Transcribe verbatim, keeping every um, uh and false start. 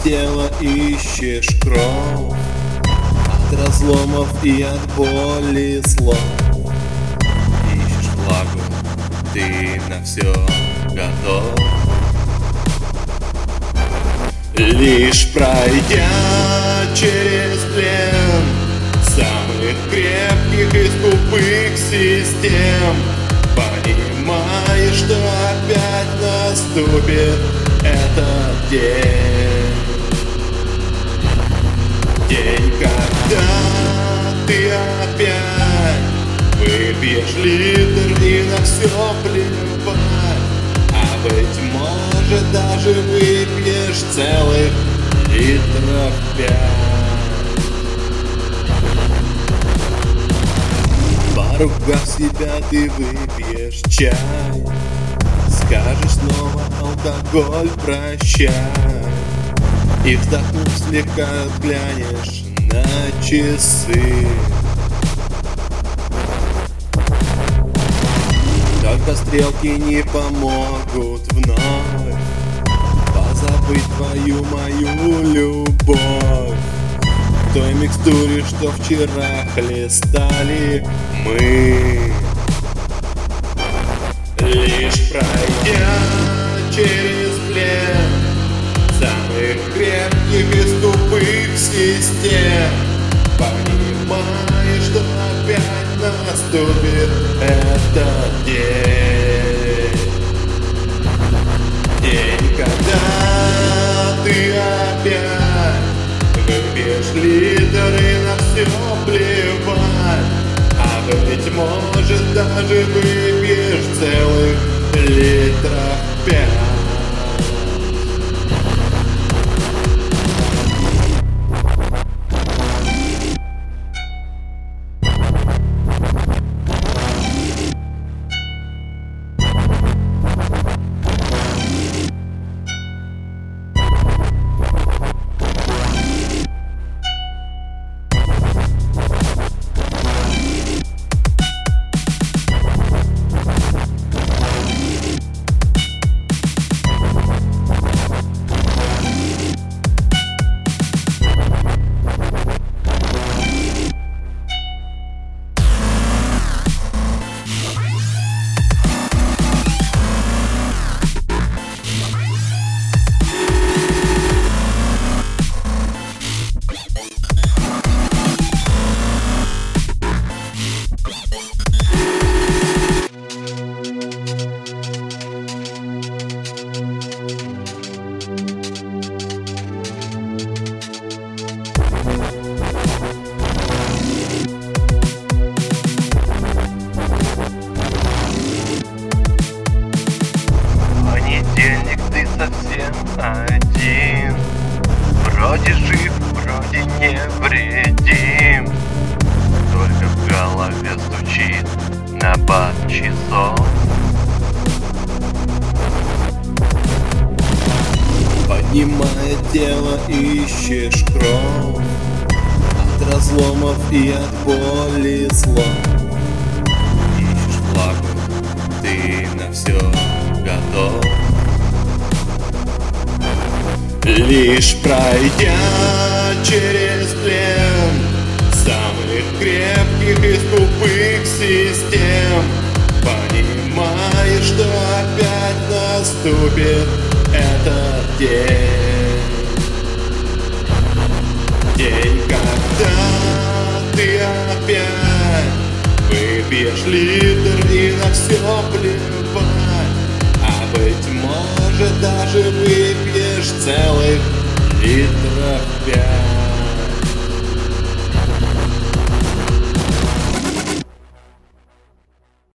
тела ищешь кровь от разломов и от боли слов. Ищешь влагу, ты на все готов. Лишь пройдя через плен самых крепких и скупых систем, понимаешь, что опять наступит этот день. День, когда ты опять выпьешь литр и на все плевать, а быть может даже выпьешь целых литров пять. Поругав себя, ты выпьешь чай, скажешь снова алкоголь прощай, и вздохнув слегка взглянешь на часы. Только стрелки не помогут вновь позабыть твою мою любовь в той микстуре, что вчера хлестали мы. Лишь пройдя через плен самых крепких и скупых систем, понимаешь, что опять наступит этот день. День, когда ты опять выпьешь литр и на все плевать, а быть может даже выпьешь целых литров пять. Один, вроде жив, вроде невредим, только в голове стучит набат часов. Поднимая тело, ищешь кровь от разломов и от боли слов. Ищешь влагу, ты на все готов. Лишь пройдя через плен самых крепких и скупых систем, понимаешь, что опять наступит этот день. День, когда ты опять выпьешь литр и на все плевать, а быть может даже выпьешь целых литров пять.